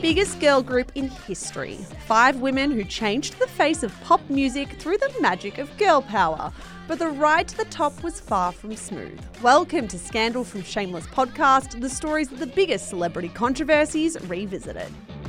biggest girl group in history. 5 women who changed the face of pop music through the magic of girl power. But the ride to the top was far from smooth. Welcome to Scandal from Shameless podcast, the stories of the biggest celebrity controversies revisited.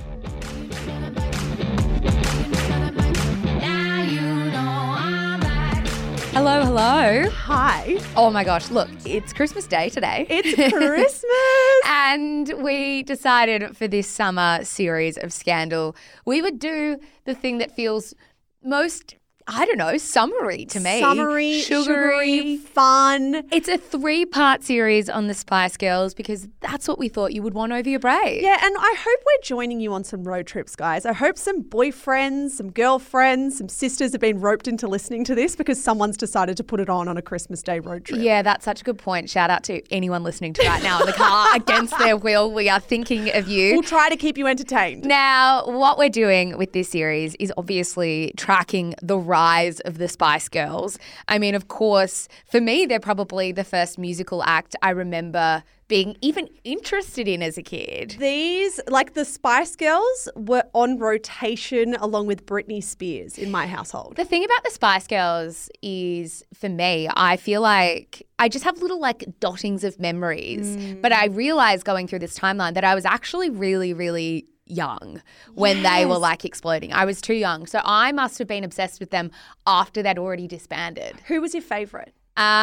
Hello, hello. Hi. Oh my gosh, look, it's Christmas Day today. It's Christmas. And we decided for this summer series of Scandal, we would do the thing that feels most, summery to me. Summery, sugary, fun. It's a 3-part series on the Spice Girls because that's what we thought you would want over your break. Yeah, and I hope we're joining you on some road trips, guys. I hope some boyfriends, some girlfriends, some sisters have been roped into listening to this because someone's decided to put it on a Christmas Day road trip. Yeah, that's such a good point. Shout out to anyone listening to right now in the car against their will. We are thinking of you. We'll try to keep you entertained. Now, what we're doing with this series is obviously tracking the rise of the Spice Girls. I mean, of course, for me, they're probably the first musical act I remember being even interested in as a kid. These, like the Spice Girls, were on rotation along with Britney Spears in my household. The thing about the Spice Girls is, for me, I feel like I just have little dottings of memories. But I realized going through this timeline that I was actually really, really young when they were exploding. I was too young. So I must have been obsessed with them after they'd already disbanded. Who was your favourite?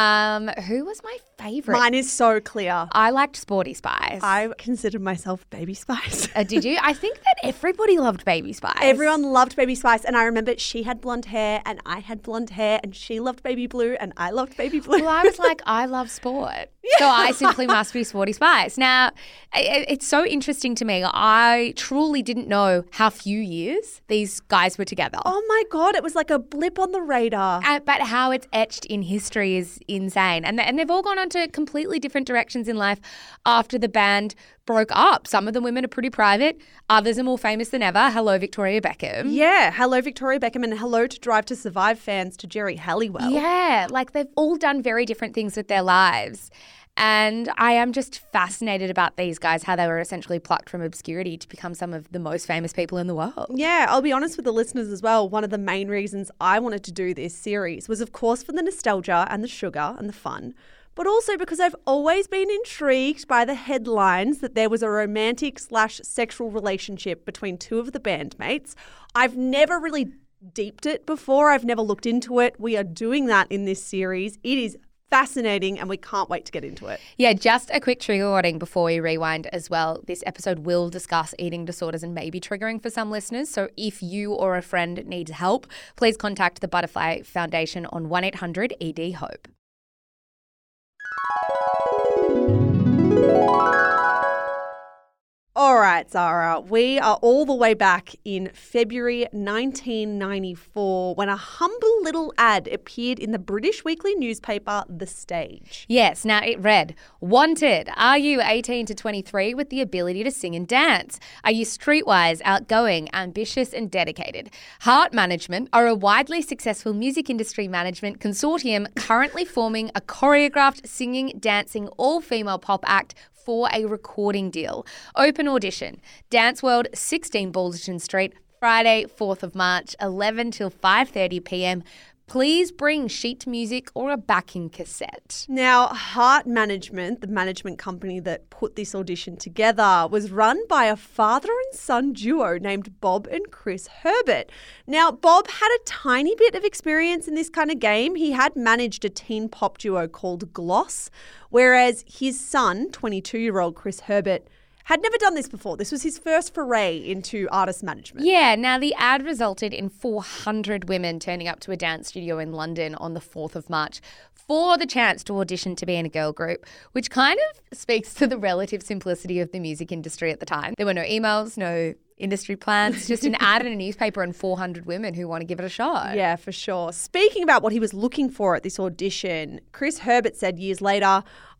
Who was my favourite? Mine is so clear. I liked Sporty Spice. I considered myself Baby Spice. Did you? I think that everybody loved Baby Spice. Everyone loved Baby Spice, and I remember she had blonde hair and I had blonde hair, and she loved Baby Blue and I loved Baby Blue. Well, I was like, I love sport. So I simply must be Sporty Spice. Now, it's so interesting to me. I truly didn't know how few years these guys were together. Oh my God, it was like a blip on the radar. But how it's etched in history is insane. And they've all gone on to completely different directions in life after the band broke up. Some of the women are pretty private. Others are more famous than ever. Hello, Victoria Beckham. Yeah, hello, Victoria Beckham, and hello to Drive to Survive fans to Geri Halliwell. Yeah, they've all done very different things with their lives. And I am just fascinated about these guys, how they were essentially plucked from obscurity to become some of the most famous people in the world. Yeah, I'll be honest with the listeners as well. One of the main reasons I wanted to do this series was, of course, for the nostalgia and the sugar and the fun, but also because I've always been intrigued by the headlines that there was a romantic/sexual relationship between 2 of the bandmates. I've never really deeped it before. I've never looked into it. We are doing that in this series. It is fascinating and we can't wait to get into it. Yeah, just a quick trigger warning before we rewind as well. This episode will discuss eating disorders and may be triggering for some listeners. So if you or a friend needs help, please contact the Butterfly Foundation on 1-800-ED-HOPE. All right, Zara, we are all the way back in February 1994 when a humble little ad appeared in the British weekly newspaper The Stage. Yes, now it read, "Wanted, are you 18 to 23 with the ability to sing and dance? Are you streetwise, outgoing, ambitious and dedicated? Heart Management are a widely successful music industry management consortium currently forming a choreographed, singing, dancing, all-female pop act for a recording deal. Open audition. Dance World, 16 Balderton Street, Friday, 4th of March, 11 till 5:30 p.m. Please bring sheet music or a backing cassette." Now, Heart Management, the management company that put this audition together, was run by a father and son duo named Bob and Chris Herbert. Now, Bob had a tiny bit of experience in this kind of game. He had managed a teen pop duo called Gloss, whereas his son, 22-year-old Chris Herbert, had never done this before. This was his first foray into artist management. Yeah, now the ad resulted in 400 women turning up to a dance studio in London on the 4th of March for the chance to audition to be in a girl group, which kind of speaks to the relative simplicity of the music industry at the time. There were no emails, no industry plans, just an ad in a newspaper and 400 women who want to give it a shot. Yeah, for sure. Speaking about what he was looking for at this audition, Chris Herbert said years later,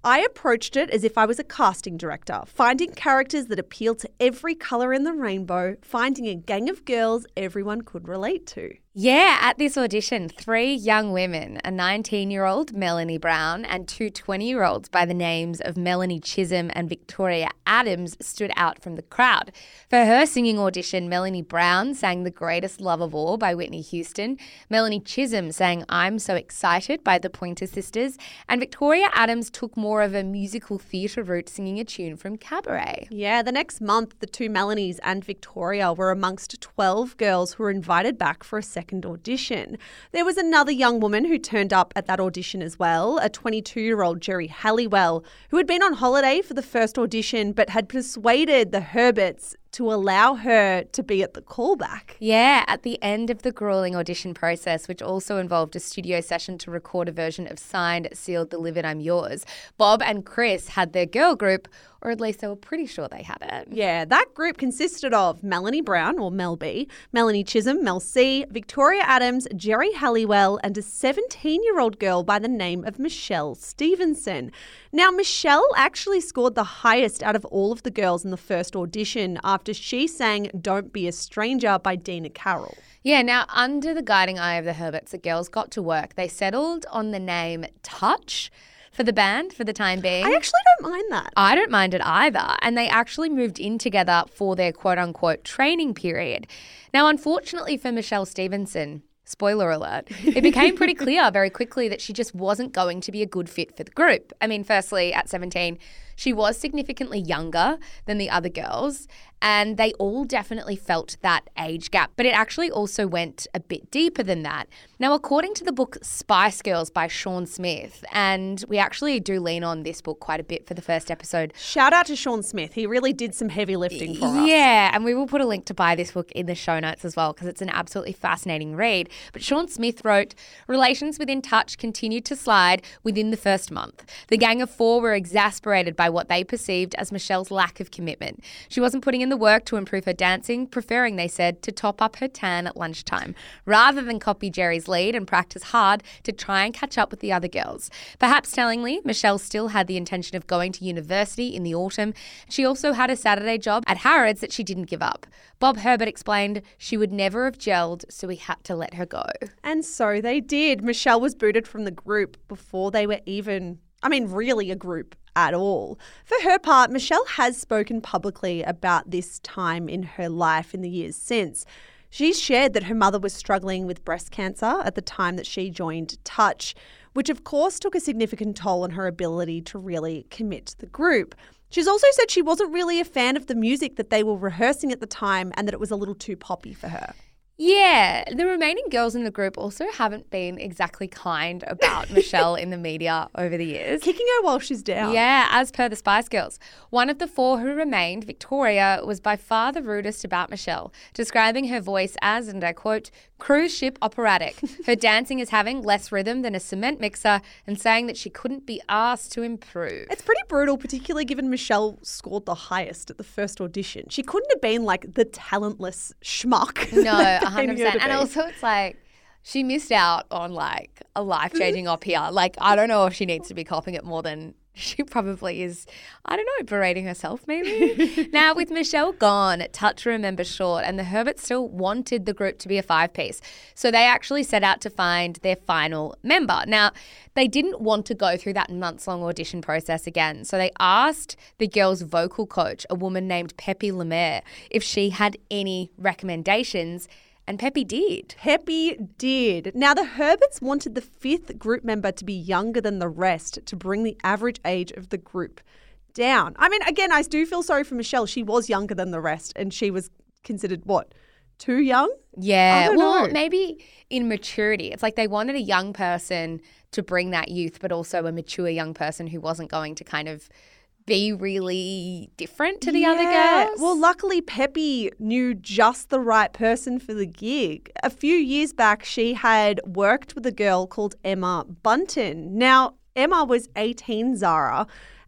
I approached it as if I was a casting director, finding characters that appeal to every colour in the rainbow, finding a gang of girls everyone could relate to. Yeah, at this audition, 3 young women, a 19-year-old, Melanie Brown, and 2 20-year-olds by the names of Melanie Chisholm and Victoria Adams stood out from the crowd. For her singing audition, Melanie Brown sang The Greatest Love of All by Whitney Houston, Melanie Chisholm sang I'm So Excited by the Pointer Sisters, and Victoria Adams took more of a musical theatre route, singing a tune from Cabaret. Yeah, the next month, the 2 Melanies and Victoria were amongst 12 girls who were invited back for a second audition. There was another young woman who turned up at that audition as well, a 22-year-old Jerry Halliwell, who had been on holiday for the first audition but had persuaded the Herberts to allow her to be at the callback. Yeah, at the end of the grueling audition process, which also involved a studio session to record a version of Signed, Sealed, Delivered, I'm Yours, Bob and Chris had their girl group, or at least they were pretty sure they had it. Yeah, that group consisted of Melanie Brown, or Mel B, Melanie Chisholm, Mel C, Victoria Adams, Jerry Halliwell, and a 17-year-old girl by the name of Michelle Stevenson. Now, Michelle actually scored the highest out of all of the girls in the first audition after she sang Don't Be a Stranger by Dina Carroll. Yeah, now under the guiding eye of the Herberts, the girls got to work. They settled on the name Touch for the band for the time being. I actually don't mind that. I don't mind it either. And they actually moved in together for their quote-unquote training period. Now, unfortunately for Michelle Stevenson, spoiler alert, it became pretty clear very quickly that she just wasn't going to be a good fit for the group. I mean, firstly, at 17, she was significantly younger than the other girls, and they all definitely felt that age gap. But it actually also went a bit deeper than that. Now, according to the book Spice Girls by Sean Smith, and we actually do lean on this book quite a bit for the first episode. Shout out to Sean Smith. He really did some heavy lifting for us. Yeah, and we will put a link to buy this book in the show notes as well because it's an absolutely fascinating read. But Sean Smith wrote, relations within Touch continued to slide within the first month. The gang of 4 were exasperated by what they perceived as Michelle's lack of commitment. She wasn't putting in the work to improve her dancing, preferring, they said, to top up her tan at lunchtime, rather than copy Jerry's lead and practice hard to try and catch up with the other girls. Perhaps tellingly, Michelle still had the intention of going to university in the autumn. She also had a Saturday job at Harrods that she didn't give up. Bob Herbert explained she would never have gelled, so he had to let her go. And so they did. Michelle was booted from the group before they were even, really a group at all. For her part, Michelle has spoken publicly about this time in her life in the years since. She's shared that her mother was struggling with breast cancer at the time that she joined Touch, which of course took a significant toll on her ability to really commit to the group. She's also said she wasn't really a fan of the music that they were rehearsing at the time and that it was a little too poppy for her. Yeah, the remaining girls in the group also haven't been exactly kind about Michelle in the media over the years. Kicking her while she's down. Yeah, as per the Spice Girls. One of the 4 who remained, Victoria, was by far the rudest about Michelle, describing her voice as, and I quote, cruise ship operatic. Her dancing is having less rhythm than a cement mixer, and saying that she couldn't be asked to improve. It's pretty brutal, particularly given Michelle scored the highest at the first audition. She couldn't have been like the talentless schmuck. No, 100%. And also it's like she missed out on like a life-changing op here. Like, I don't know if she needs to be copping it more than she probably is, I don't know, berating herself maybe. Now, with Michelle gone, Touch remembers short, and the Herberts still wanted the group to be a 5-piece. So they actually set out to find their final member. Now, they didn't want to go through that months-long audition process again. So they asked the girls' vocal coach, a woman named Peppy Lemaire, if she had any recommendations. And Peppy did. Peppy did. Now, the Herberts wanted the 5th group member to be younger than the rest to bring the average age of the group down. I mean, again, I do feel sorry for Michelle. She was younger than the rest and she was considered, what, too young? Yeah. Well, maybe in maturity. It's like they wanted a young person to bring that youth, but also a mature young person who wasn't going to kind of be really different to the other girls. Well, luckily Peppy knew just the right person for the gig. A few years back, she had worked with a girl called Emma Bunton. Now, Emma was 18, Zara,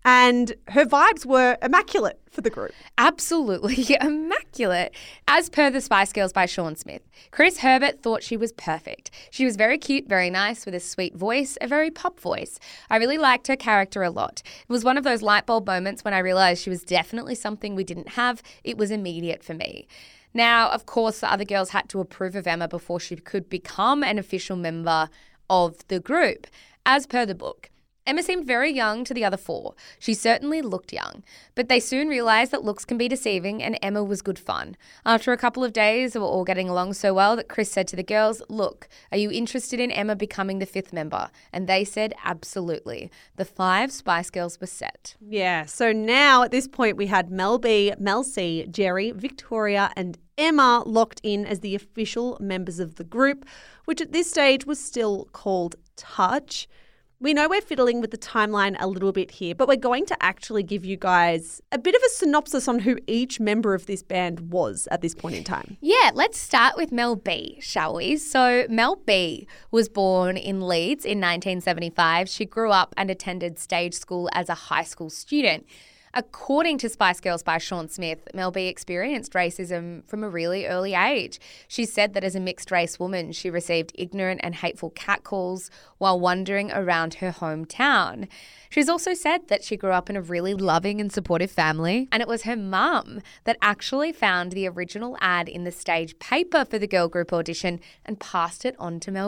And her vibes were immaculate for the group. Absolutely immaculate. As per The Spice Girls by Sean Smith, Chris Herbert thought she was perfect. She was very cute, very nice, with a sweet voice, a very pop voice. I really liked her character a lot. It was one of those light bulb moments when I realised she was definitely something we didn't have. It was immediate for me. Now, of course, the other girls had to approve of Emma before she could become an official member of the group. As per the book, Emma seemed very young to the other four. She certainly looked young, but they soon realised that looks can be deceiving and Emma was good fun. After a couple of days, they were all getting along so well that Chris said to the girls, "Look, are you interested in Emma becoming the 5th member?" And they said absolutely. The 5 Spice Girls were set. Yeah, so now at this point we had Mel B, Mel C, Jerry, Victoria and Emma locked in as the official members of the group, which at this stage was still called Touch. We know we're fiddling with the timeline a little bit here, but we're going to actually give you guys a bit of a synopsis on who each member of this band was at this point in time. Yeah, let's start with Mel B, shall we? So Mel B was born in Leeds in 1975. She grew up and attended stage school as a high school student. According to Spice Girls by Sean Smith, Mel B experienced racism from a really early age. She said that as a mixed race woman, she received ignorant and hateful catcalls while wandering around her hometown. She's also said that she grew up in a really loving and supportive family, and it was her mum that actually found the original ad in the stage paper for the girl group audition and passed it on to Mel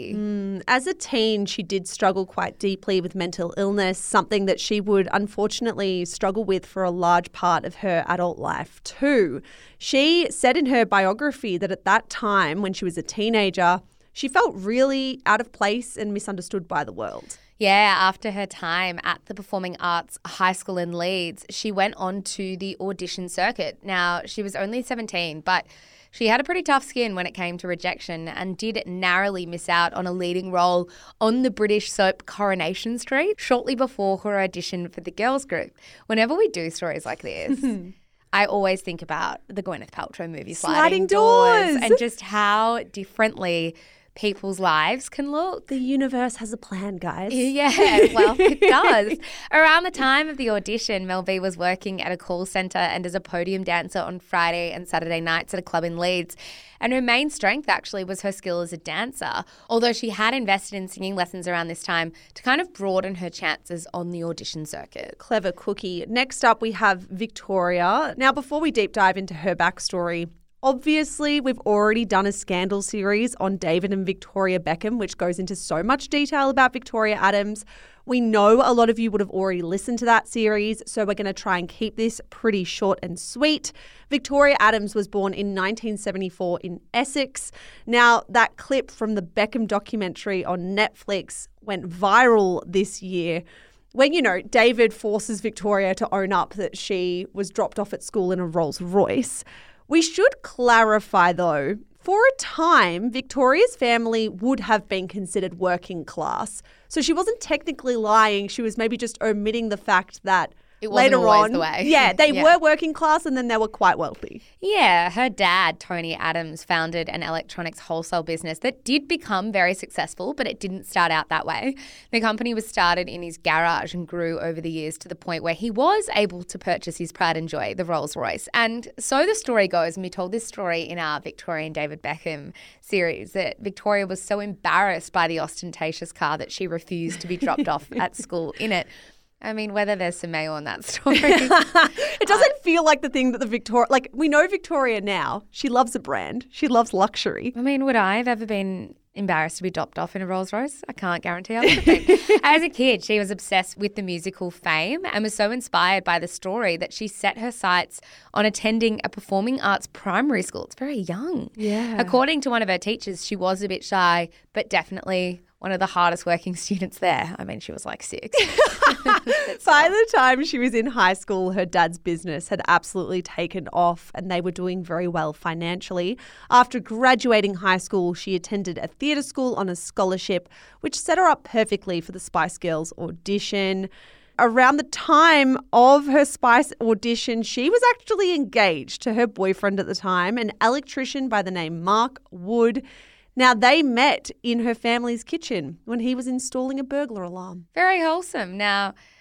B. As a teen, she did struggle quite deeply with mental illness, something that she would unfortunately struggle with for a large part of her adult life too. She said in her biography that at that time, when she was a teenager, she felt really out of place and misunderstood by the world. Yeah, after her time at the Performing Arts High School in Leeds, she went on to the audition circuit. Now, she was only 17, but she had a pretty tough skin when it came to rejection and did narrowly miss out on a leading role on the British soap Coronation Street shortly before her audition for the girls group. Whenever we do stories like this, I always think about the Gwyneth Paltrow movie Sliding Doors and just how differently people's lives can look. The universe has a plan, guys. Yeah, well, it does. Around the time of the audition, Mel B was working at a call centre and as a podium dancer on Friday and Saturday nights at a club in Leeds. And her main strength actually was her skill as a dancer, although she had invested in singing lessons around this time to kind of broaden her chances on the audition circuit. Clever cookie. Next up, we have Victoria. Now, before we deep dive into her backstory, obviously, we've already done a scandal series on David and Victoria Beckham, which goes into so much detail about Victoria Adams. We know a lot of you would have already listened to that series, so we're going to try and keep this pretty short and sweet. Victoria Adams was born in 1974 in Essex. Now, that clip from the Beckham documentary on Netflix went viral this year, when, you know, David forces Victoria to own up that she was dropped off at school in a Rolls Royce. We should clarify, though, for a time, Victoria's family would have been considered working class. So she wasn't technically lying. She was maybe just omitting the fact that it wasn't later always on, the way. Yeah, they were working class and then they were quite wealthy. Yeah, her dad, Tony Adams, founded an electronics wholesale business that did become very successful, but it didn't start out that way. The company was started in his garage and grew over the years to the point where he was able to purchase his pride and joy, the Rolls Royce. And so the story goes, and we told this story in our Victoria and David Beckham series, that Victoria was so embarrassed by the ostentatious car that she refused to be dropped off at school in it. I mean, whether there's some mayo on that story. It doesn't feel like the thing that the Victoria, like we know Victoria now, she loves a brand. She loves luxury. I mean, would I have ever been embarrassed to be dropped off in a Rolls Royce? I can't guarantee I would have been. As a kid, she was obsessed with the musical Fame and was so inspired by the story that she set her sights on attending a performing arts primary school. It's very young. Yeah. According to one of her teachers, she was a bit shy, but definitely one of the hardest working students there. I mean, she was like 6. By the time she was in high school, her dad's business had absolutely taken off and they were doing very well financially. After graduating high school, she attended a theatre school on a scholarship, which set her up perfectly for the Spice Girls audition. Around the time of her Spice audition, she was actually engaged to her boyfriend at the time, an electrician by the name Mark Wood. Now, they met in her family's kitchen when he was installing a burglar alarm. Very wholesome. Now,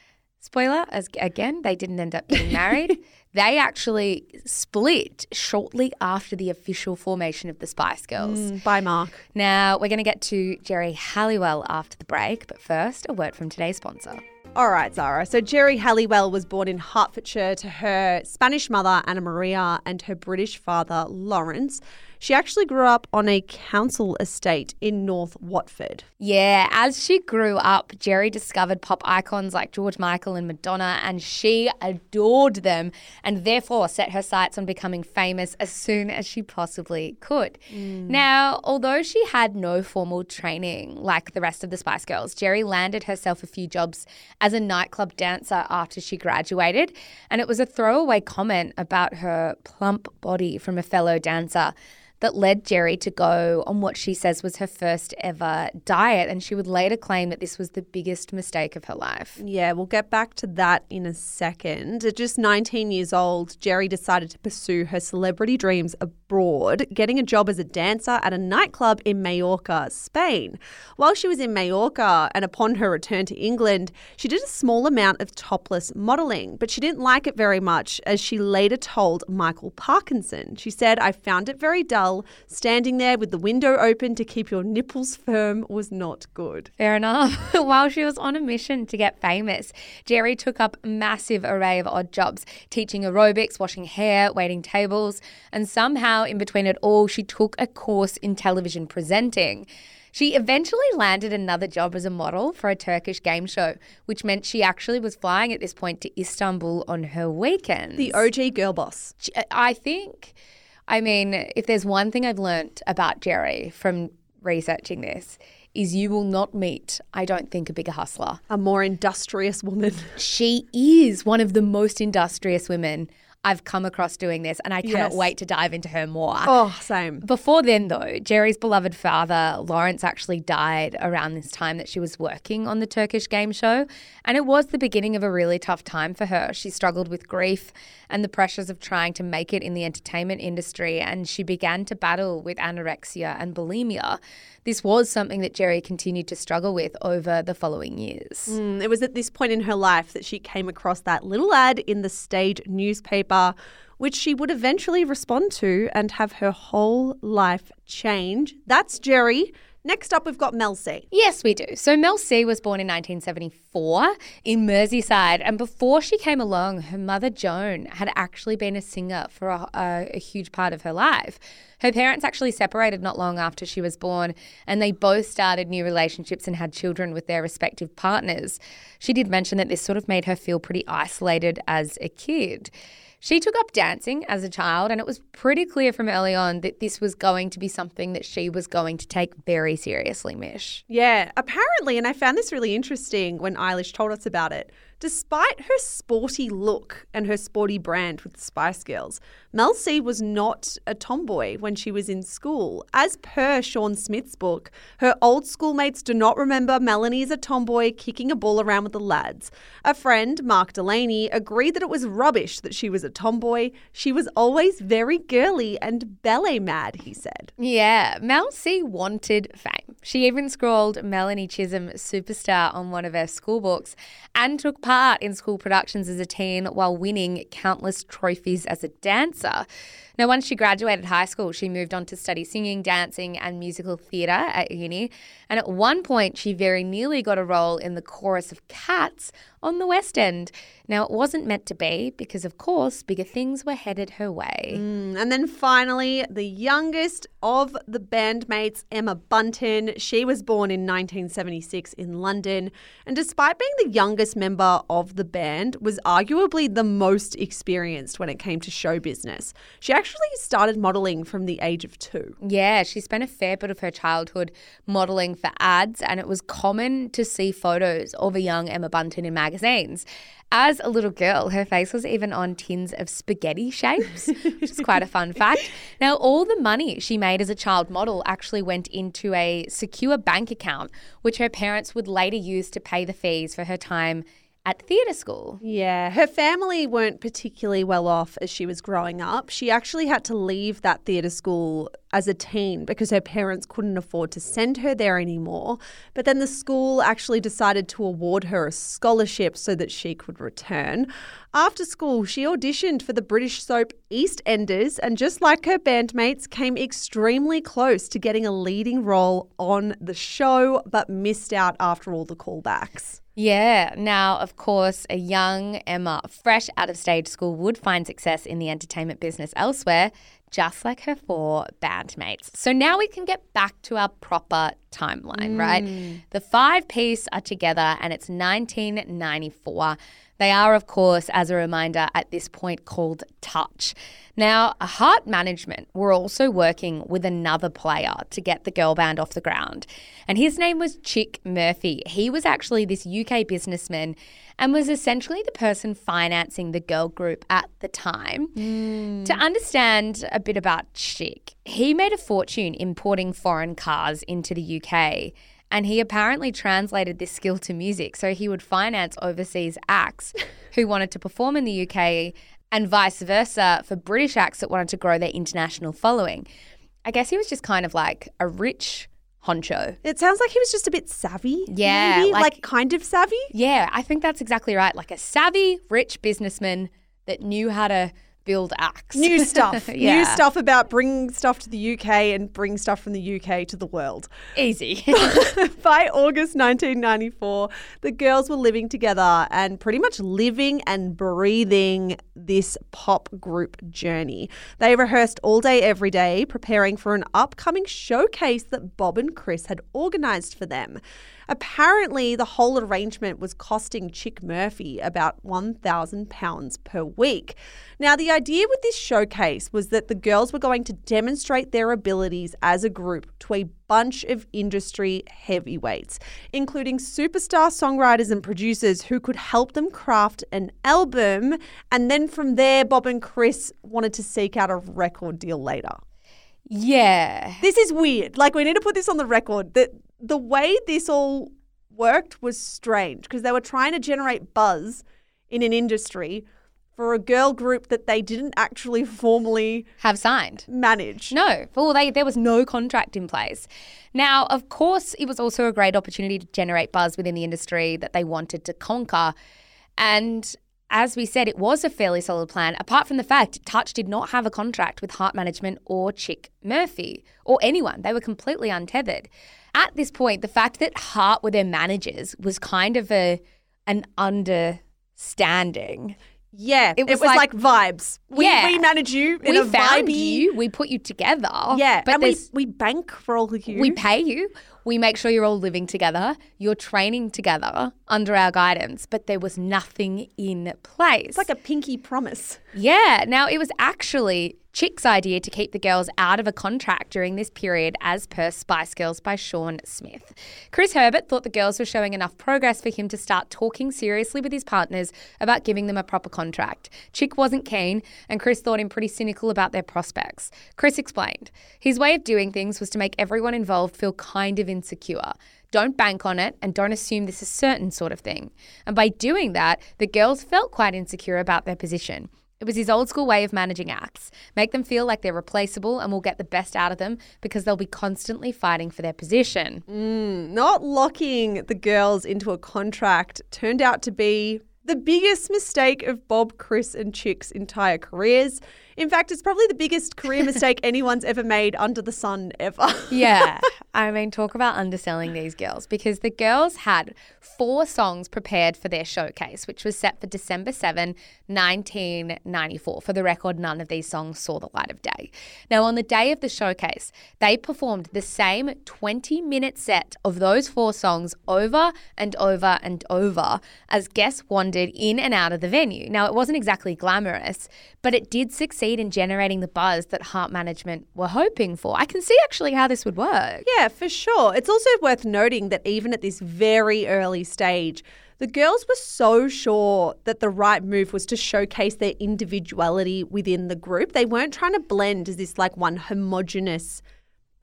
Spoiler, again, they didn't end up getting married. They actually split shortly after the official formation of the Spice Girls. Bye, Mark. Now, we're going to get to Geri Halliwell after the break, but first, a word from today's sponsor. All right, Zara. So Geri Halliwell was born in Hertfordshire to her Spanish mother, Anna Maria, and her British father, Lawrence. She actually grew up on a council estate in North Watford. Yeah, as she grew up, Geri discovered pop icons like George Michael and Madonna, and she adored them and therefore set her sights on becoming famous as soon as she possibly could. Now, although she had no formal training like the rest of the Spice Girls, Geri landed herself a few jobs as a nightclub dancer after she graduated, and it was a throwaway comment about her plump body from a fellow dancer that led Geri to go on what she says was her first ever diet, and she would later claim that this was the biggest mistake of her life. Yeah, we'll get back to that in a second. At just 19 years old, Geri decided to pursue her celebrity dreams abroad, getting a job as a dancer at a nightclub in Mallorca, Spain. While she was in Mallorca and upon her return to England, she did a small amount of topless modelling, but she didn't like it very much, as she later told Michael Parkinson. She said, "I found it very dull. Standing there with the window open to keep your nipples firm was not good." Fair enough. While she was on a mission to get famous, Geri took up a massive array of odd jobs, teaching aerobics, washing hair, waiting tables, and somehow in between it all, she took a course in television presenting. She eventually landed another job as a model for a Turkish game show, which meant she actually was flying at this point to Istanbul on her weekends. The OG girl boss. I mean, if there's one thing I've learnt about Geri from researching this, is you will not meet, I don't think, a bigger hustler. A more industrious woman. She is one of the most industrious women I've come across doing this, and I cannot wait to dive into her more. Oh, same. Before then, though, Geri's beloved father, Lawrence, actually died around this time that she was working on the Turkish game show, and it was the beginning of a really tough time for her. She struggled with grief and the pressures of trying to make it in the entertainment industry, and she began to battle with anorexia and bulimia. This was something that Geri continued to struggle with over the following years. It was at this point in her life that she came across that little ad in the stage newspaper, which she would eventually respond to and have her whole life change. That's Geri. Next up, we've got Mel C. Yes, we do. So Mel C was born in 1974 in Merseyside, and before she came along, her mother Joan had actually been a singer for a huge part of her life. Her parents actually separated not long after she was born, and they both started new relationships and had children with their respective partners. She did mention that this sort of made her feel pretty isolated as a kid. She took up dancing as a child, and it was pretty clear from early on that this was going to be something that she was going to take very seriously, Mish. Yeah, apparently, and I found this really interesting when Eilish told us about it, despite her sporty look and her sporty brand with the Spice Girls, Mel C was not a tomboy when she was in school. As per Sean Smith's book, her old schoolmates do not remember Melanie as a tomboy kicking a ball around with the lads. A friend, Mark Delaney, agreed that it was rubbish that she was a tomboy. She was always very girly and ballet mad, he said. Yeah, Mel C wanted fame. She even scrawled Melanie Chisholm Superstar on one of her school books and took part in school productions as a teen while winning countless trophies as a dancer. Now, once she graduated high school, she moved on to study singing, dancing and musical theatre at uni. And at one point, she very nearly got a role in the chorus of Cats on the West End. Now, it wasn't meant to be because, of course, bigger things were headed her way. And then finally, the youngest of the bandmates, Emma Bunton. She was born in 1976 in London, and despite being the youngest member of the band, was arguably the most experienced when it came to show business. She actually started modelling from the age of 2. Yeah, she spent a fair bit of her childhood modelling for ads, and it was common to see photos of a young Emma Bunton in magazines. As a little girl, her face was even on tins of spaghetti shapes, which is quite a fun fact. Now, all the money she made as a child model actually went into a secure bank account, which her parents would later use to pay the fees for her time at theatre school. Yeah, her family weren't particularly well off as she was growing up. She actually had to leave that theatre school as a teen because her parents couldn't afford to send her there anymore. But then the school actually decided to award her a scholarship so that she could return. After school, she auditioned for the British soap EastEnders and just like her bandmates, came extremely close to getting a leading role on the show but missed out after all the callbacks. Yeah. Now, of course, a young Emma, fresh out of stage school, would find success in the entertainment business elsewhere, just like her 4 bandmates. So now we can get back to our proper timeline, right? The 5 Ps are together and it's 1994. They are, of course, as a reminder, at this point called Touch. Now, Heart Management were also working with another player to get the girl band off the ground. And his name was Chick Murphy. He was actually this UK businessman and was essentially the person financing the girl group at the time. To understand a bit about Chick, he made a fortune importing foreign cars into the UK. And he apparently translated this skill to music. So he would finance overseas acts who wanted to perform in the UK and vice versa for British acts that wanted to grow their international following. I guess he was just kind of like a rich honcho. It sounds like he was just a bit savvy. Yeah. Maybe? Like kind of savvy. Yeah, I think that's exactly right. Like a savvy, rich businessman that knew how to build acts. New stuff. Yeah. New stuff about bringing stuff to the UK and bring stuff from the UK to the world. Easy. By August 1994, the girls were living together and pretty much living and breathing this pop group journey. They rehearsed all day, every day, preparing for an upcoming showcase that Bob and Chris had organised for them. Apparently, the whole arrangement was costing Chick Murphy about £1,000 per week. Now, the idea with this showcase was that the girls were going to demonstrate their abilities as a group to a bunch of industry heavyweights, including superstar songwriters and producers who could help them craft an album. And then from there, Bob and Chris wanted to seek out a record deal later. Yeah. This is weird. Like, we need to put this on the record that the way this all worked was strange because they were trying to generate buzz in an industry for a girl group that they didn't actually formally have signed. Manage. No. Well, there was no contract in place. Now, of course, it was also a great opportunity to generate buzz within the industry that they wanted to conquer. And as we said, it was a fairly solid plan, apart from the fact Touch did not have a contract with Heart Management or Chick Murphy or anyone. They were completely untethered. At this point, the fact that Heart were their managers was kind of an understanding. Yeah, it was like vibes. We manage you in a found vibey. you, we put you together. Yeah, but and we bankroll you. We pay you. We make sure you're all living together. You're training together under our guidance, but there was nothing in place. It's like a pinky promise. Yeah. Now, it was actually Chick's idea to keep the girls out of a contract during this period, as per Spice Girls by Sean Smith. Chris Herbert thought the girls were showing enough progress for him to start talking seriously with his partners about giving them a proper contract. Chick wasn't keen, and Chris thought him pretty cynical about their prospects. Chris explained, his way of doing things was to make everyone involved feel kind of insecure. Don't bank on it and don't assume this is certain sort of thing. And by doing that, the girls felt quite insecure about their position. It was his old school way of managing acts. Make them feel like they're replaceable and we'll get the best out of them because they'll be constantly fighting for their position. Not locking the girls into a contract turned out to be the biggest mistake of Bob, Chris and Chick's entire careers. In fact, it's probably the biggest career mistake anyone's ever made under the sun ever. Yeah. I mean, talk about underselling these girls, because the girls had 4 songs prepared for their showcase, which was set for December 7, 1994. For the record, none of these songs saw the light of day. Now, on the day of the showcase, they performed the same 20-minute set of those 4 songs over and over and over as guests wandered in and out of the venue. Now, it wasn't exactly glamorous, but it did succeed in generating the buzz that Heart Management were hoping for. I can see actually how this would work. Yeah, for sure. It's also worth noting that even at this very early stage, the girls were so sure that the right move was to showcase their individuality within the group. They weren't trying to blend as this like one homogenous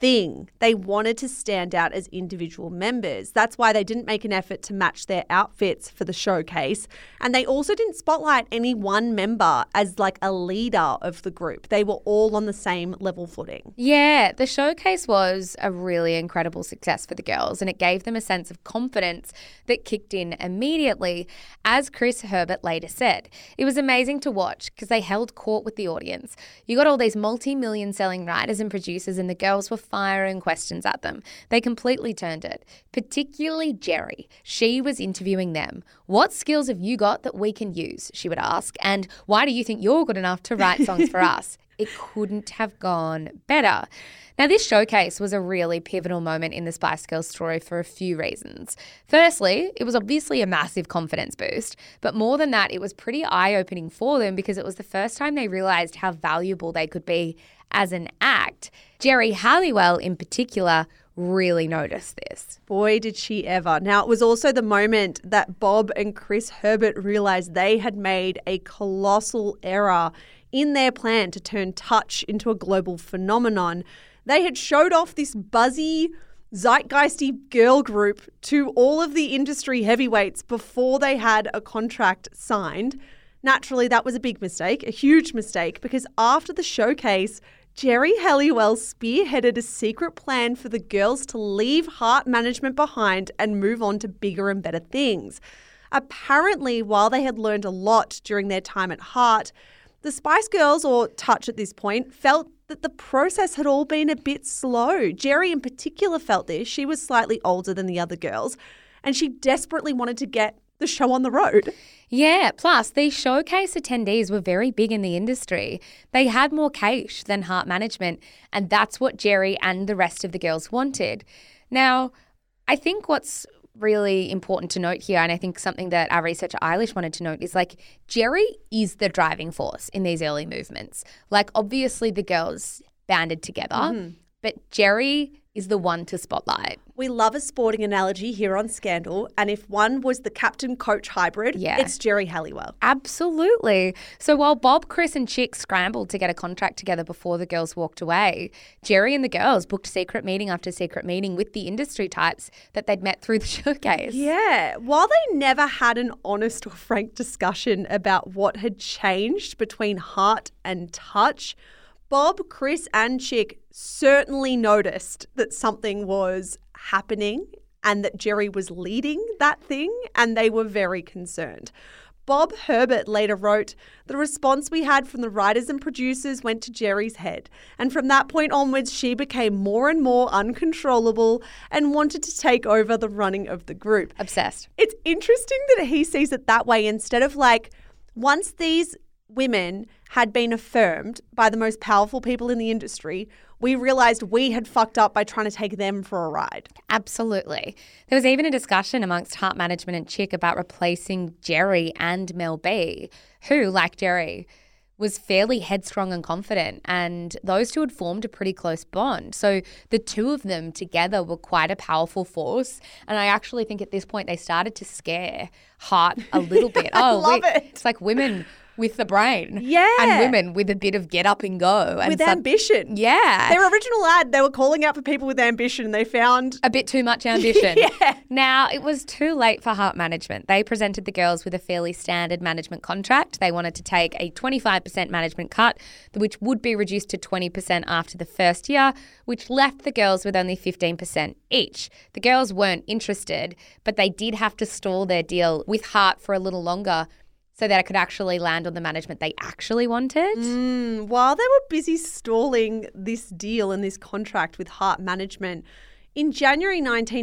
thing. They wanted to stand out as individual members. That's why they didn't make an effort to match their outfits for the showcase. And they also didn't spotlight any one member as like a leader of the group. They were all on the same level footing. Yeah, the showcase was a really incredible success for the girls, and it gave them a sense of confidence that kicked in immediately. As Chris Herbert later said, it was amazing to watch because they held court with the audience. You got all these multi-million selling writers and producers, and the girls were firing questions at them. They completely turned it, particularly Jerry. She was interviewing them. What skills have you got that we can use, she would ask, and why do you think you're good enough to write songs for us? It couldn't have gone better. Now, this showcase was a really pivotal moment in the Spice Girls story for a few reasons. Firstly, it was obviously a massive confidence boost, but more than that, it was pretty eye-opening for them because it was the first time they realised how valuable they could be as an act. Geri Halliwell, in particular, really noticed this. Boy, did she ever. Now, it was also the moment that Bob and Chris Herbert realised they had made a colossal error in their plan to turn Touch into a global phenomenon. They had showed off this buzzy, zeitgeisty girl group to all of the industry heavyweights before they had a contract signed. Naturally, that was a big mistake, a huge mistake, because after the showcase, Geri Halliwell spearheaded a secret plan for the girls to leave Heart Management behind and move on to bigger and better things. Apparently, while they had learned a lot during their time at Heart, the Spice Girls, or Touch at this point, felt that the process had all been a bit slow. Geri in particular felt this. She was slightly older than the other girls, and she desperately wanted to get the show on the road. Yeah, plus these showcase attendees were very big in the industry. They had more cash than Heart Management, and that's what Geri and the rest of the girls wanted. Now, I think what's really important to note here, and I think something that our researcher Eilish wanted to note, is like Geri is the driving force in these early movements. Like obviously the girls banded together, but Geri is the one to spotlight. We love a sporting analogy here on Scandal, and if one was the captain-coach hybrid, it's Geri Halliwell. Absolutely. So while Bob, Chris and Chick scrambled to get a contract together before the girls walked away, Geri and the girls booked secret meeting after secret meeting with the industry types that they'd met through the showcase. Yeah. While they never had an honest or frank discussion about what had changed between Heart and Touch, Bob, Chris and Chick certainly noticed that something was happening and that Geri was leading that thing, and they were very concerned. Bob Herbert later wrote, "The response we had from the writers and producers went to Geri's head, and from that point onwards she became more and more uncontrollable and wanted to take over the running of the group." Obsessed. It's interesting that he sees it that way instead of like, once these women had been affirmed by the most powerful people in the industry, we realised we had fucked up by trying to take them for a ride. Absolutely. There was even a discussion amongst Heart Management and Chick about replacing Geri and Mel B, who, like Geri, was fairly headstrong and confident, and those two had formed a pretty close bond. So the two of them together were quite a powerful force, and I actually think at this point they started to scare Heart a little bit. Love it. It's like women with the brain. Yeah. And women with a bit of get up and go. And with ambition. Yeah. Their original ad, they were calling out for people with ambition. They found a bit too much ambition. Yeah. Now, it was too late for Heart Management. They presented the girls with a fairly standard management contract. They wanted to take a 25% management cut, which would be reduced to 20% after the first year, which left the girls with only 15% each. The girls weren't interested, but they did have to stall their deal with Heart for a little longer so that it could actually land on the management they actually wanted. While they were busy stalling this deal and this contract with Heart Management, in January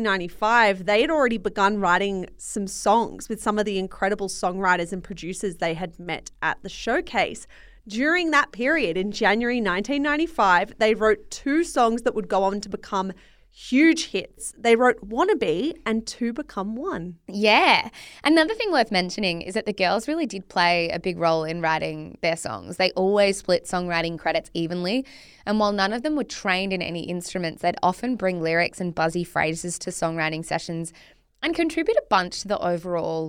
1995, they had already begun writing some songs with some of the incredible songwriters and producers they had met at the showcase. During that period, in January 1995, they wrote 2 songs that would go on to become huge hits. They wrote Wannabe and To Become One. Yeah. Another thing worth mentioning is that the girls really did play a big role in writing their songs. They always split songwriting credits evenly. And while none of them were trained in any instruments, they'd often bring lyrics and buzzy phrases to songwriting sessions and contribute a bunch to the overall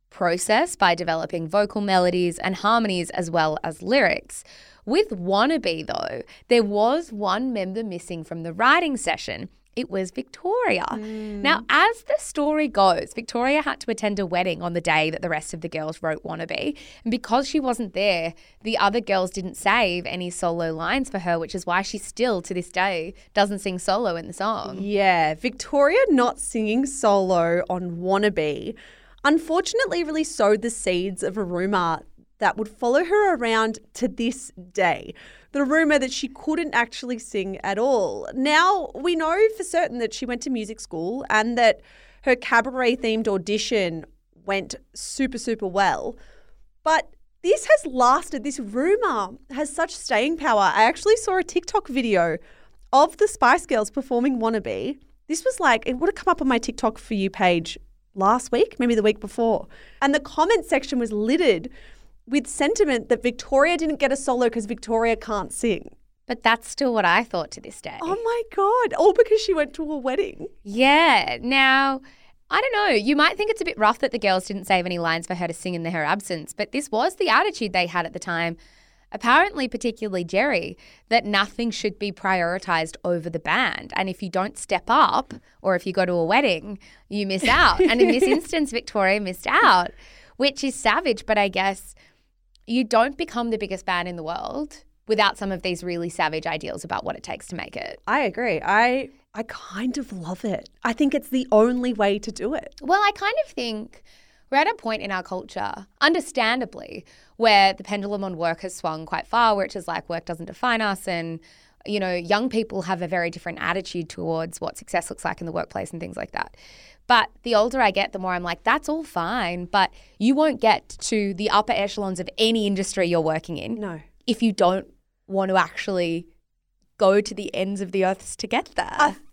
process by developing vocal melodies and harmonies as well as lyrics. With Wannabe, though, there was one member missing from the writing session. It was Victoria. Now, as the story goes, Victoria had to attend a wedding on the day that the rest of the girls wrote Wannabe. And because she wasn't there, the other girls didn't save any solo lines for her, which is why she still, to this day, doesn't sing solo in the song. Yeah, Victoria not singing solo on Wannabe unfortunately really sowed the seeds of a rumour that would follow her around to this day. The rumour that she couldn't actually sing at all. Now, we know for certain that she went to music school and that her cabaret-themed audition went super, super well. But this has lasted. This rumour has such staying power. I actually saw a TikTok video of the Spice Girls performing Wannabe. This was it would have come up on my TikTok For You page last week, maybe the week before. And the comment section was littered with sentiment that Victoria didn't get a solo because Victoria can't sing. But that's still what I thought to this day. Oh my God. All because she went to a wedding. Yeah. Now, I don't know. You might think it's a bit rough that the girls didn't save any lines for her to sing in her absence, but this was the attitude they had at the time. Apparently, particularly Jerry, that nothing should be prioritised over the band. And if you don't step up or if you go to a wedding, you miss out. And in this instance, Victoria missed out, which is savage, but I guess you don't become the biggest band in the world without some of these really savage ideals about what it takes to make it. I agree. I kind of love it. I think it's the only way to do it. Well, I kind of think we're at a point in our culture, understandably, where the pendulum on work has swung quite far, where it's just like work doesn't define us and, you know, young people have a very different attitude towards what success looks like in the workplace and things like that. But the older I get, the more I'm like, that's all fine, but you won't get to the upper echelons of any industry you're working in. No. If you don't want to actually go to the ends of the earth to get there.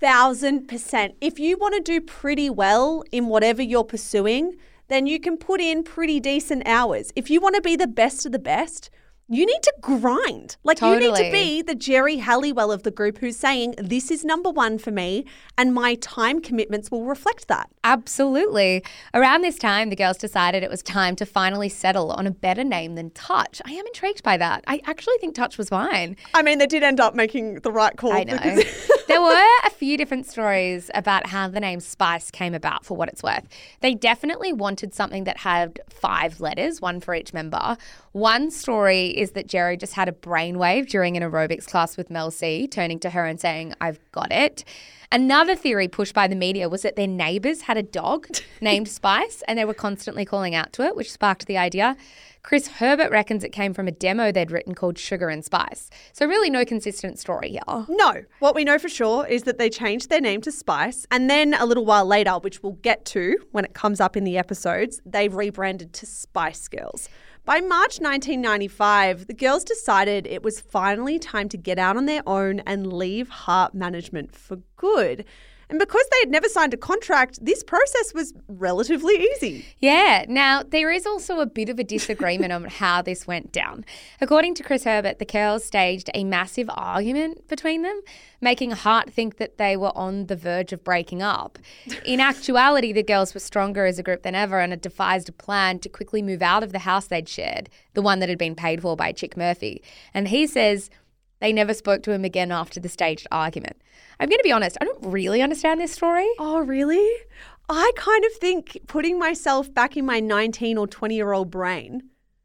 1,000%. If you want to do pretty well in whatever you're pursuing, then you can put in pretty decent hours. If you want to be the best of the best, you need to grind. You need to be the Jerry Halliwell of the group who's saying, this is number one for me and my time commitments will reflect that. Absolutely. Around this time, the girls decided it was time to finally settle on a better name than Touch. I am intrigued by that. I actually think Touch was fine. I mean, they did end up making the right call. I know. There were a few different stories about how the name Spice came about, for what it's worth. They definitely wanted something that had 5 letters, one for each member. One story is that Jerry just had a brainwave during an aerobics class with Mel C, turning to her and saying, I've got it. Another theory pushed by the media was that their neighbours had a dog named Spice and they were constantly calling out to it, which sparked the idea. Chris Herbert reckons it came from a demo they'd written called Sugar and Spice. So really no consistent story here. No. What we know for sure is that they changed their name to Spice and then a little while later, which we'll get to when it comes up in the episodes, they rebranded to Spice Girls. By March 1995, the girls decided it was finally time to get out on their own and leave Heart Management for good. And because they had never signed a contract, this process was relatively easy. Yeah. Now, there is also a bit of a disagreement on how this went down. According to Chris Herbert, the girls staged a massive argument between them, making Heart think that they were on the verge of breaking up. In actuality, the girls were stronger as a group than ever and had devised a plan to quickly move out of the house they'd shared, the one that had been paid for by Chick Murphy. And he says they never spoke to him again after the staged argument. I'm going to be honest, I don't really understand this story. Oh, really? I kind of think, putting myself back in my 19 or 20-year-old brain,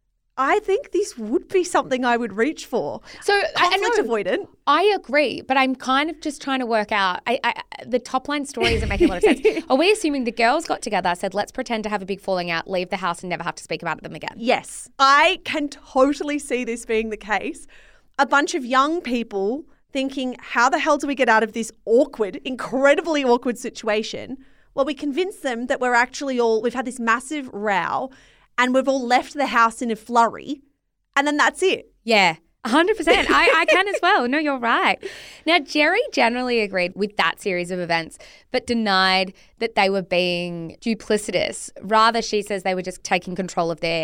I think this would be something I would reach for. So conflict avoidant. I agree, but I'm kind of just trying to work out. The top line story isn't making a lot of sense. Are we assuming the girls got together, said, let's pretend to have a big falling out, leave the house and never have to speak about them again? Yes. I can totally see this being the case. A bunch of young people thinking, how the hell do we get out of this awkward, incredibly awkward situation? Well, we convince them that we've had this massive row and we've all left the house in a flurry and then that's it. Yeah, 100%. I can as well. No, you're right. Now, Jerry generally agreed with that series of events, but denied that they were being duplicitous. Rather, she says they were just taking control of their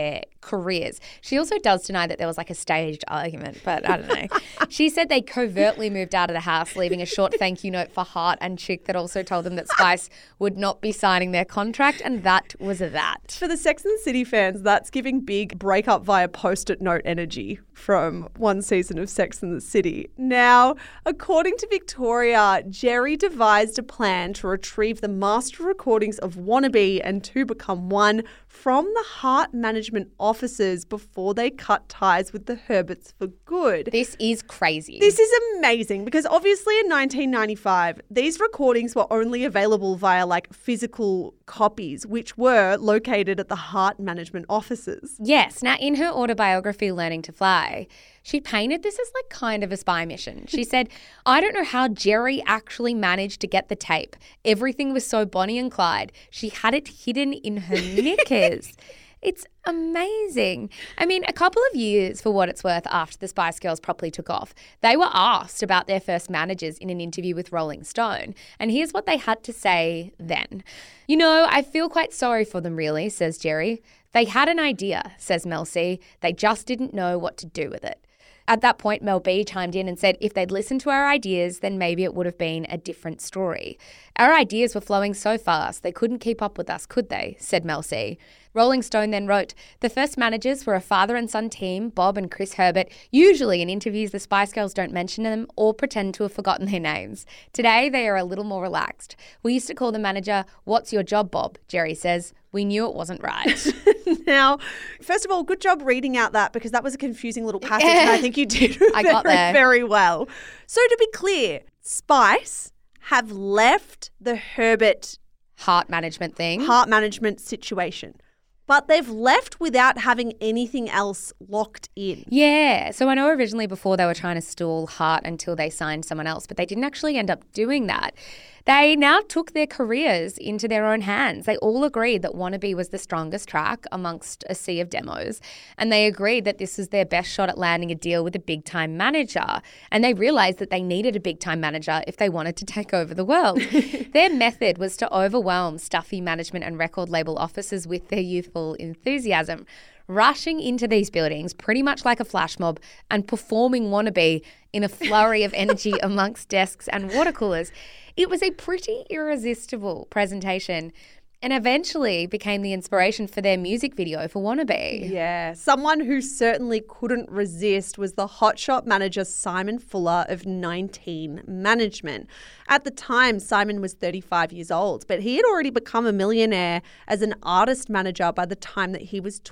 careers. She also does deny that there was like a staged argument, but I don't know. She said they covertly moved out of the house, leaving a short thank you note for Hart and Chick that also told them that Spice would not be signing their contract, and that was that. For the Sex and the City fans, that's giving big breakup via post-it note energy from one season of Sex and the City. Now, according to Victoria, Jerry devised a plan to retrieve the master recordings of Wannabe and Two Become One from the Hart management offices before they cut ties with the Herberts for good. This is crazy. This is amazing because obviously in 1995, these recordings were only available via like physical copies, which were located at the Hart management offices. Yes. Now, in her autobiography, Learning to Fly, she painted this as like kind of a spy mission. She said, I don't know how Jerry actually managed to get the tape. Everything was so Bonnie and Clyde. She had it hidden in her knickers. It's amazing. I mean, a couple of years, for what it's worth, after the Spice Girls properly took off, they were asked about their first managers in an interview with Rolling Stone. And here's what they had to say then. You know, I feel quite sorry for them, really, says Jerry. They had an idea, says Mel C. They just didn't know what to do with it. At that point, Mel B chimed in and said if they'd listened to our ideas, then maybe it would have been a different story. Our ideas were flowing so fast, they couldn't keep up with us, could they? Said Mel C. Rolling Stone then wrote, the first managers were a father and son team, Bob and Chris Herbert. Usually in interviews, the Spice Girls don't mention them or pretend to have forgotten their names. Today, they are a little more relaxed. We used to call the manager, what's your job, Bob? Jerry says. We knew it wasn't right. Now, first of all, good job reading out that because that was a confusing little passage and I think you did very well. So to be clear, Spice have left the Herbert Hart management situation. But they've left without having anything else locked in. Yeah. So I know originally before they were trying to stall Hart until they signed someone else, but they didn't actually end up doing that. They now took their careers into their own hands. They all agreed that Wannabe was the strongest track amongst a sea of demos. And they agreed that this was their best shot at landing a deal with a big-time manager. And they realised that they needed a big-time manager if they wanted to take over the world. Their method was to overwhelm stuffy management and record label offices with their youthful enthusiasm, rushing into these buildings pretty much like a flash mob and performing Wannabe in a flurry of energy amongst desks and water coolers. It was a pretty irresistible presentation and eventually became the inspiration for their music video for Wannabe. Yeah, someone who certainly couldn't resist was the hotshot manager Simon Fuller of 19 Management. At the time, Simon was 35 years old, but he had already become a millionaire as an artist manager by the time that he was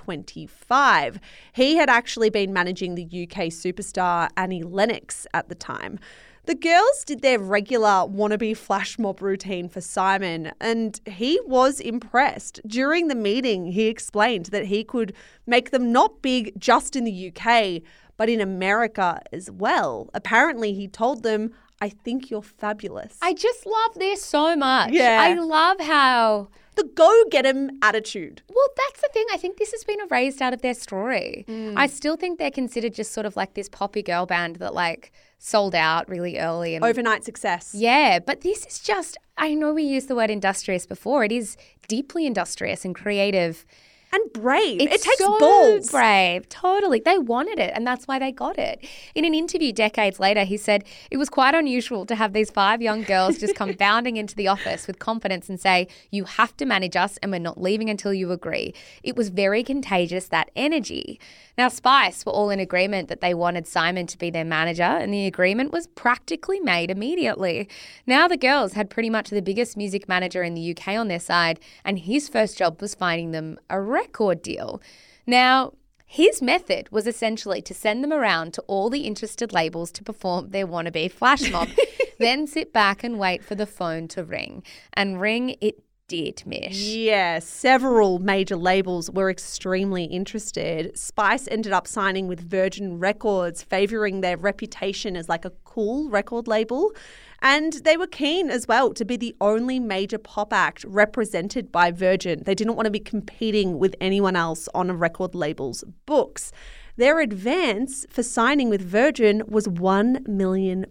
25. He had actually been managing the UK superstar Annie Lennox at the time. The girls did their regular Wannabe flash mob routine for Simon, and he was impressed. During the meeting, he explained that he could make them not big just in the UK, but in America as well. Apparently, he told them, I think you're fabulous. I just love this so much. Yeah. I love how... the go-get-'em attitude. Well, that's the thing. I think this has been erased out of their story. I still think they're considered just sort of like this poppy girl band that like sold out really early. And overnight success. Yeah, but this is just, I know we used the word industrious before. It is deeply industrious and creative. And brave. It takes so balls. Brave. Totally. They wanted it, and that's why they got it. In an interview decades later, he said, it was quite unusual to have these 5 young girls just come bounding into the office with confidence and say, you have to manage us and we're not leaving until you agree. It was very contagious, that energy. Now, Spice were all in agreement that they wanted Simon to be their manager, and the agreement was practically made immediately. Now the girls had pretty much the biggest music manager in the UK on their side, and his first job was finding them a record deal. Now, his method was essentially to send them around to all the interested labels to perform their Wannabe flash mob, then sit back and wait for the phone to ring. And ring it did, Mish. Yeah, several major labels were extremely interested. Spice ended up signing with Virgin Records, favouring their reputation as like a cool record label. And they were keen as well to be the only major pop act represented by Virgin. They didn't want to be competing with anyone else on a record label's books. Their advance for signing with Virgin was £1 million.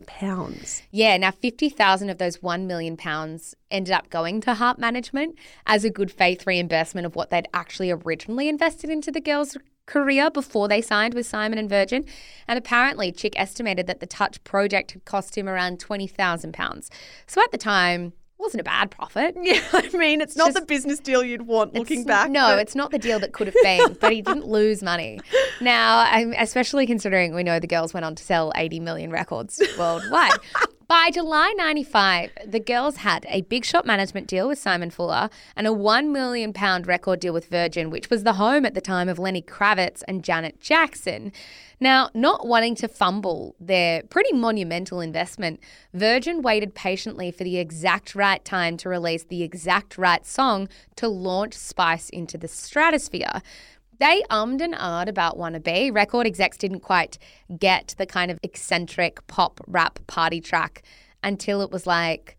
Yeah, now 50,000 of those £1 million ended up going to Hart Management as a good faith reimbursement of what they'd actually originally invested into the girls' career before they signed with Simon and Virgin. And apparently, Chick estimated that the Touch project had cost him around £20,000. So at the time, it wasn't a bad profit. Yeah, I mean, it's not the business deal you'd want looking back. No, it's not the deal that could have been, but he didn't lose money. Now, especially considering we know the girls went on to sell 80 million records worldwide. By July 95, the girls had a big shot management deal with Simon Fuller and a £1 million record deal with Virgin, which was the home at the time of Lenny Kravitz and Janet Jackson. Now, not wanting to fumble their pretty monumental investment, Virgin waited patiently for the exact right time to release the exact right song to launch Spice into the stratosphere. They ummed and ahed about Wanna Be. Record execs didn't quite get the kind of eccentric pop rap party track until it was like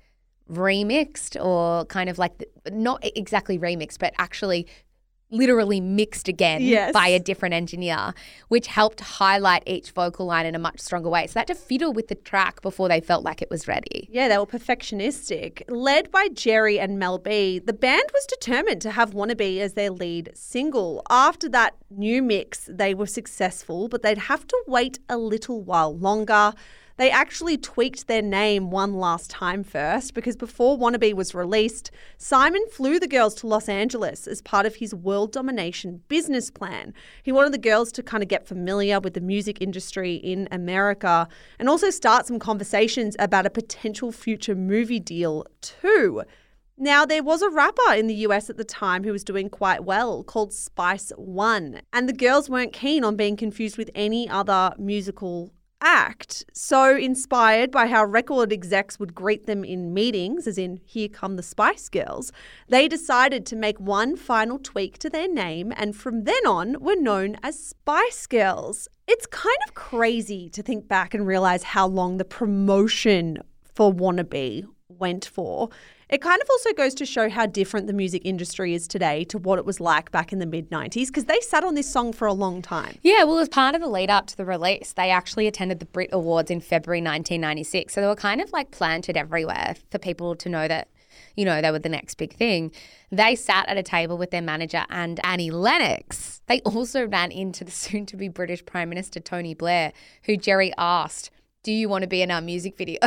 remixed or kind of like, not exactly remixed, but actually literally mixed again by a different engineer, which helped highlight each vocal line in a much stronger way. So they had to fiddle with the track before they felt like it was ready. Yeah, they were perfectionistic. Led by Jerry and Mel B, the band was determined to have Wanna Be as their lead single. After that new mix, they were successful, but they'd have to wait a little while longer. They actually tweaked their name one last time first because before Wanna Be was released, Simon flew the girls to Los Angeles as part of his world domination business plan. He wanted the girls to kind of get familiar with the music industry in America and also start some conversations about a potential future movie deal too. Now, there was a rapper in the US at the time who was doing quite well called Spice One, and the girls weren't keen on being confused with any other musical act. So inspired by how record execs would greet them in meetings, as in, here come the Spice Girls, they decided to make one final tweak to their name and from then on were known as Spice Girls. It's kind of crazy to think back and realize how long the promotion for Wanna Be went for. It kind of also goes to show how different the music industry is today to what it was like back in the mid-90s because they sat on this song for a long time. Yeah, well, as part of the lead up to the release, they actually attended the Brit Awards in February 1996. So they were kind of like planted everywhere for people to know that, you know, they were the next big thing. They sat at a table with their manager and Annie Lennox. They also ran into the soon-to-be British Prime Minister Tony Blair, who Jerry asked, "Do you want to be in our music video?"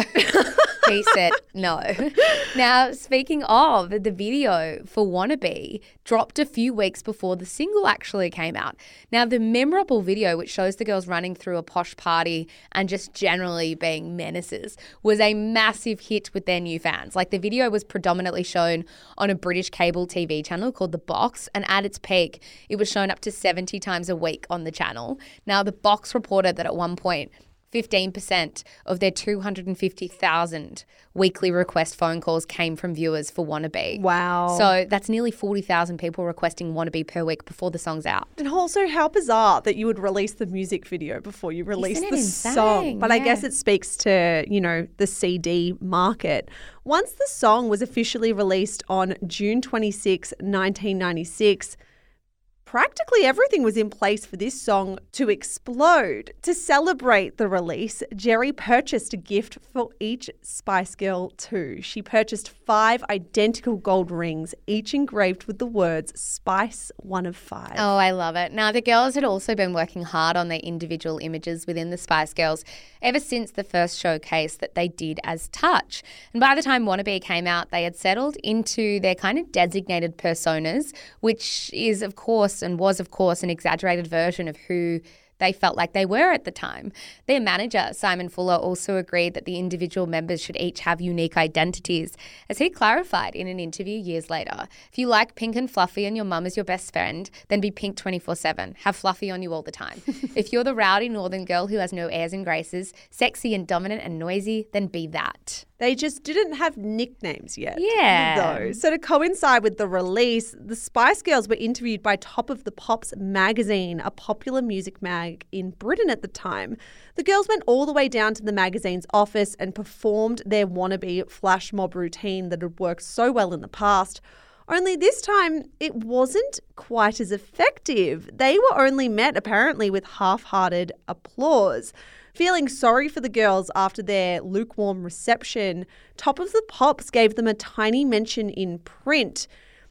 He said no. Now, speaking of, the video for Wanna Be dropped a few weeks before the single actually came out. Now, the memorable video, which shows the girls running through a posh party and just generally being menaces, was a massive hit with their new fans. Like, the video was predominantly shown on a British cable TV channel called The Box, and at its peak, it was shown up to 70 times a week on the channel. Now, The Box reported that at one point, 15% of their 250,000 weekly request phone calls came from viewers for Wanna Be. Wow. So that's nearly 40,000 people requesting Wanna Be per week before the song's out. And also how bizarre that you would release the music video before you release the song. But I guess it speaks to, you know, the CD market. Once the song was officially released on June 26, 1996, practically everything was in place for this song to explode. To celebrate the release, Jerry purchased a gift for each Spice Girl too. She purchased 5 identical gold rings, each engraved with the words Spice 1 of 5. Oh, I love it. Now, the girls had also been working hard on their individual images within the Spice Girls ever since the first showcase that they did as Touch. And by the time Wanna Be came out, they had settled into their kind of designated personas, which is, of course, and was, of course, an exaggerated version of who they felt like they were at the time. Their manager, Simon Fuller, also agreed that the individual members should each have unique identities, as he clarified in an interview years later. If you like pink and fluffy and your mum is your best friend, then be pink 24/7. Have fluffy on you all the time. If you're the rowdy northern girl who has no airs and graces, sexy and dominant and noisy, then be that. They just didn't have nicknames yet. Yeah. Though. So to coincide with the release, the Spice Girls were interviewed by Top of the Pops magazine, a popular music mag in Britain at the time. The girls went all the way down to the magazine's office and performed their Wanna Be flash mob routine that had worked so well in the past. Only this time, it wasn't quite as effective. They were only met, apparently, with half-hearted applause. Feeling sorry for the girls after their lukewarm reception, Top of the Pops gave them a tiny mention in print.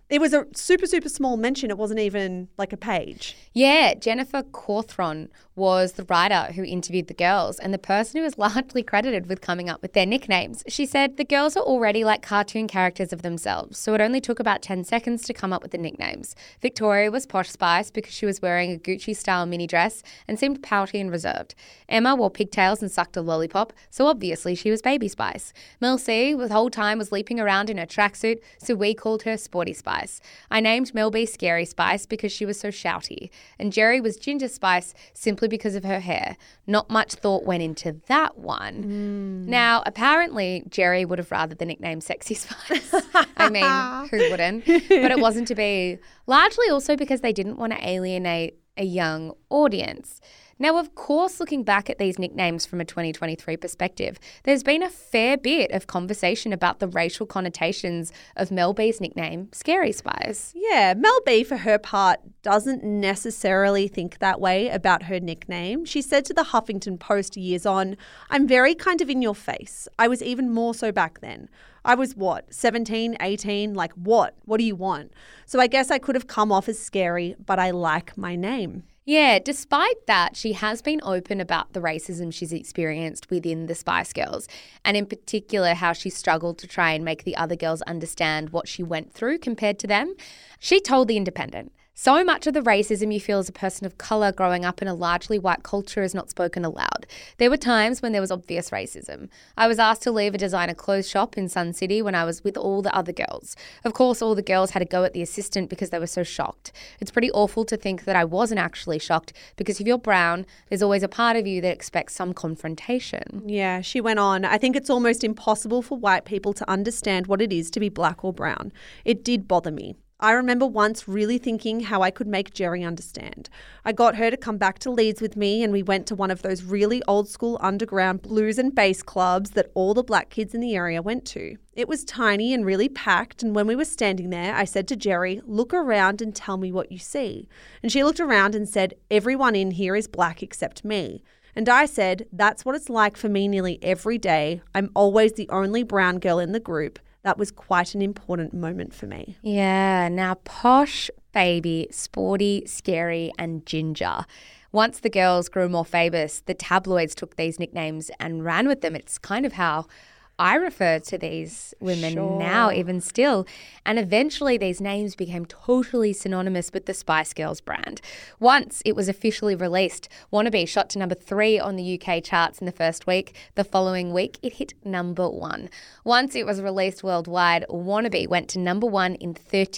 It was a super, super small mention. It wasn't even like a page. Yeah, Jennifer Cawthron was the writer who interviewed the girls and the person who was largely credited with coming up with their nicknames. She said the girls are already like cartoon characters of themselves, so it only took about 10 seconds to come up with the nicknames. Victoria was Posh Spice because she was wearing a Gucci-style mini dress and seemed pouty and reserved. Emma wore pigtails and sucked a lollipop, so obviously she was Baby Spice. Mel C, the whole time, was leaping around in her tracksuit, so we called her Sporty Spice. I named Mel B Scary Spice because she was so shouty. And Jerry was Ginger Spice simply because of her hair. Not much thought went into that one. Now, apparently, Jerry would have rather the nickname Sexy Spice. I mean, who wouldn't? But it wasn't to be. Largely also because they didn't want to alienate a young audience. Now, of course, looking back at these nicknames from a 2023 perspective, there's been a fair bit of conversation about the racial connotations of Mel B's nickname, Scary Spice. Yeah, Mel B, for her part, doesn't necessarily think that way about her nickname. She said to the Huffington Post years on, "I'm very kind of in your face. I was even more so back then. I was 17, 18? Like what? What do you want? So I guess I could have come off as scary, but I like my name." Yeah, despite that, she has been open about the racism she's experienced within the Spice Girls, and in particular how she struggled to try and make the other girls understand what she went through compared to them. She told The Independent, "So much of the racism you feel as a person of colour growing up in a largely white culture is not spoken aloud. There were times when there was obvious racism. I was asked to leave a designer clothes shop in Sun City when I was with all the other girls. Of course, all the girls had to go at the assistant because they were so shocked. It's pretty awful to think that I wasn't actually shocked because if you're brown, there's always a part of you that expects some confrontation." Yeah, she went on, "I think it's almost impossible for white people to understand what it is to be black or brown. It did bother me. I remember once really thinking how I could make Jerry understand. I got her to come back to Leeds with me and we went to one of those really old school underground blues and bass clubs that all the black kids in the area went to. It was tiny and really packed, and when we were standing there, I said to Jerry, 'Look around and tell me what you see.' And she looked around and said, 'Everyone in here is black except me.' And I said, 'That's what it's like for me nearly every day. I'm always the only brown girl in the group.' That was quite an important moment for me." Yeah, now Posh, Baby, Sporty, Scary and Ginger. Once the girls grew more famous, the tabloids took these nicknames and ran with them. It's kind of how I refer to these women now, even still. And eventually these names became totally synonymous with the Spice Girls brand. Once it was officially released, Wannabe shot to number 3 on the UK charts in the first week. The following week, it hit number 1. Once it was released worldwide, Wannabe went to number 1 in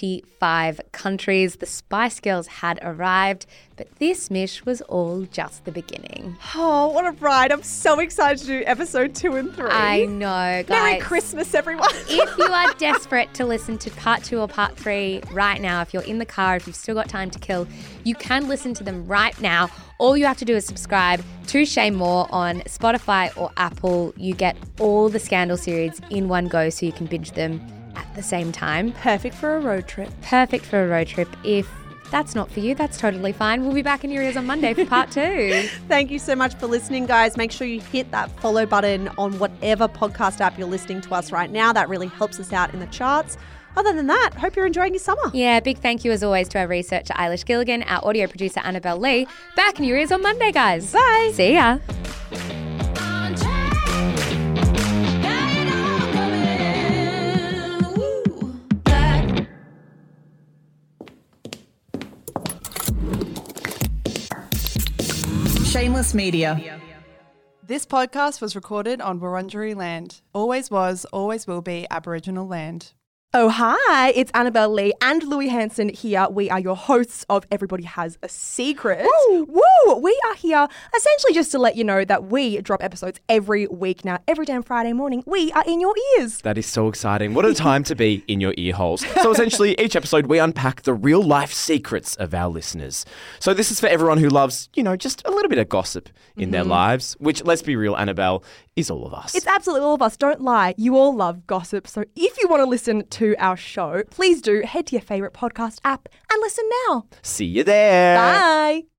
35 countries. The Spice Girls had arrived, but this, Mish, was all just the beginning. Oh, what a ride. I'm so excited to do episode 2 and 3. I know, guys. Merry Christmas, everyone. If you are desperate to listen to part 2 or part 3 right now, if you're in the car, if you've still got time to kill, you can listen to them right now. All you have to do is subscribe to Shame More on Spotify or Apple. You get all the Scandal series in one go so you can binge them at the same time. Perfect for a road trip. Perfect for a road trip. If that's not for you, that's totally fine. We'll be back in your ears on Monday for part 2. Thank you so much for listening, guys. Make sure you hit that follow button on whatever podcast app you're listening to us right now. That really helps us out in the charts. Other than that, hope you're enjoying your summer. Yeah, big thank you as always to our researcher Eilish Gilligan, our audio producer Annabelle Lee. Back in your ears on Monday, guys. Bye. See ya. Shameless Media. This podcast was recorded on Wurundjeri land. Always was, always will be Aboriginal land. Oh, hi, it's Annabelle Lee and Louis Hanson here. We are your hosts of Everybody Has a Secret. Woo! Woo! We are here essentially just to let you know that we drop episodes every week now. Every damn Friday morning, we are in your ears. That is so exciting. What a time to be in your ear holes. So essentially, each episode we unpack the real life secrets of our listeners. So this is for everyone who loves, just a little bit of gossip in their lives, which, let's be real, Annabelle, is all of us. It's absolutely all of us. Don't lie. You all love gossip. So if you want to listen to our show, please do head to your favourite podcast app and listen now. See you there. Bye.